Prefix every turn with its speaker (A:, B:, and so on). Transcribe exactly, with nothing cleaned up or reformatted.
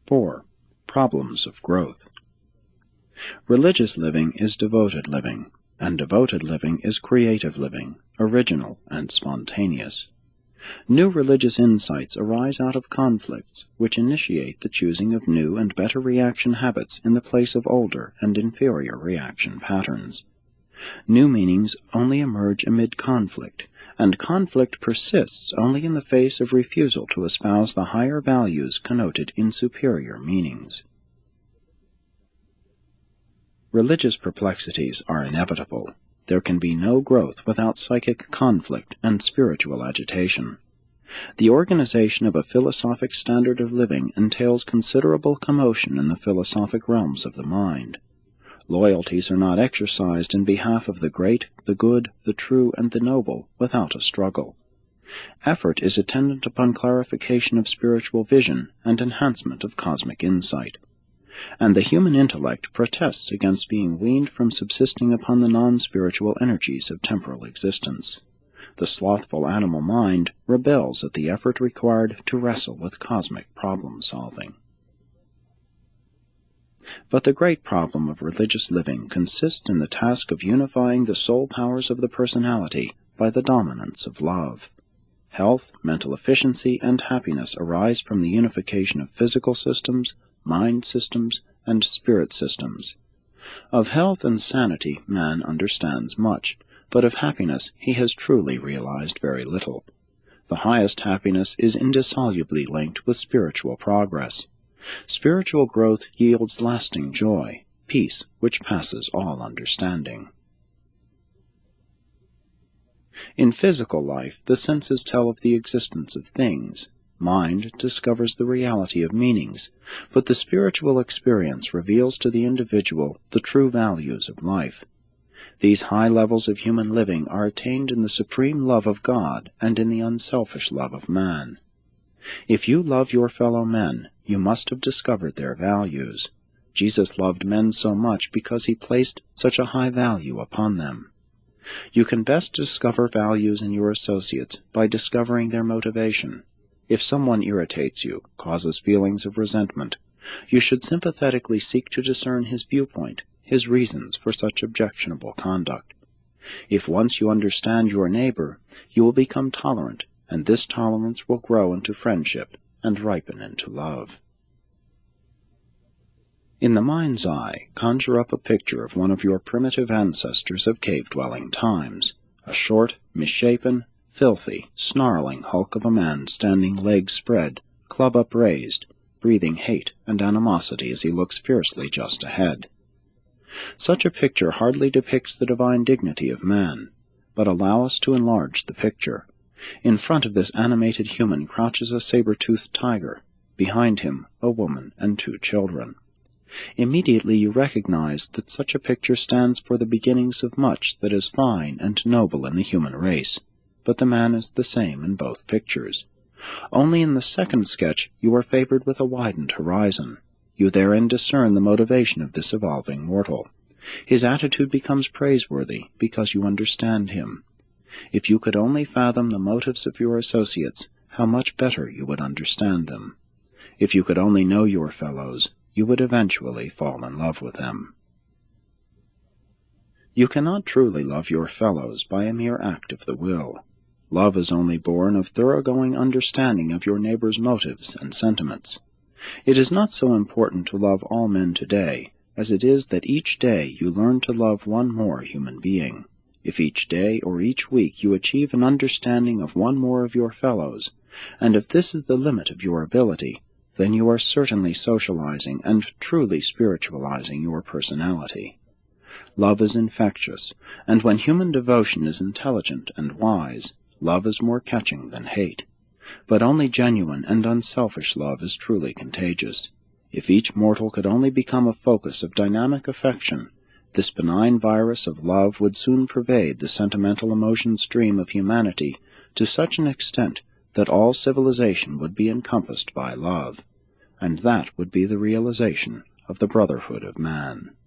A: four. Problems of growth. Religious living is devoted living, and devoted living is creative living, original and spontaneous. New religious insights arise out of conflicts, which initiate the choosing of new and better reaction habits in the place of older and inferior reaction patterns. New meanings only emerge amid conflict, and conflict persists only in the face of refusal to espouse the higher values connoted in superior meanings. Religious perplexities are inevitable. There can be no growth without psychic conflict and spiritual agitation. The organization of a philosophic standard of living entails considerable commotion in the philosophic realms of the mind. Loyalties are not exercised in behalf of the great, the good, the true, and the noble without a struggle. Effort is attendant upon clarification of spiritual vision and enhancement of cosmic insight. And the human intellect protests against being weaned from subsisting upon the non-spiritual energies of temporal existence. The slothful animal mind rebels at the effort required to wrestle with cosmic problem-solving. But the great problem of religious living consists in the task of unifying the soul powers of the personality by the dominance of love. Health, mental efficiency, and happiness arise from the unification of physical systems, mind systems, and spirit systems. Of health and sanity man understands much, but of happiness he has truly realized very little. The highest happiness is indissolubly linked with spiritual progress. Spiritual growth yields lasting joy, peace which passes all understanding. In physical life, the senses tell of the existence of things. Mind discovers the reality of meanings, but the spiritual experience reveals to the individual the true values of life. These high levels of human living are attained in the supreme love of God and in the unselfish love of man. If you love your fellow men, you must have discovered their values. Jesus loved men so much because he placed such a high value upon them. You can best discover values in your associates by discovering their motivation. If someone irritates you, causes feelings of resentment, you should sympathetically seek to discern his viewpoint, his reasons for such objectionable conduct. If once you understand your neighbor, you will become tolerant, and this tolerance will grow into friendship and ripen into love. In the mind's eye, conjure up a picture of one of your primitive ancestors of cave-dwelling times, a short, misshapen, filthy, snarling hulk of a man standing legs spread, club upraised, breathing hate and animosity as he looks fiercely just ahead. Such a picture hardly depicts the divine dignity of man, but allow us to enlarge the picture. In front of this animated human crouches a saber-toothed tiger, behind him a woman and two children. Immediately you recognize that such a picture stands for the beginnings of much that is fine and noble in the human race, but the man is the same in both pictures. Only in the second sketch you are favored with a widened horizon. You therein discern the motivation of this evolving mortal. His attitude becomes praiseworthy because you understand him. If you could only fathom the motives of your associates, how much better you would understand them. If you could only know your fellows, you would eventually fall in love with them. You cannot truly love your fellows by a mere act of the will. Love is only born of thoroughgoing understanding of your neighbor's motives and sentiments. It is not so important to love all men today as it is that each day you learn to love one more human being. If each day or each week you achieve an understanding of one more of your fellows, and if this is the limit of your ability, then you are certainly socializing and truly spiritualizing your personality. Love is infectious, and when human devotion is intelligent and wise, love is more catching than hate. But only genuine and unselfish love is truly contagious. If each mortal could only become a focus of dynamic affection, this benign virus of love would soon pervade the sentimental emotion stream of humanity to such an extent that all civilization would be encompassed by love, and that would be the realization of the brotherhood of man.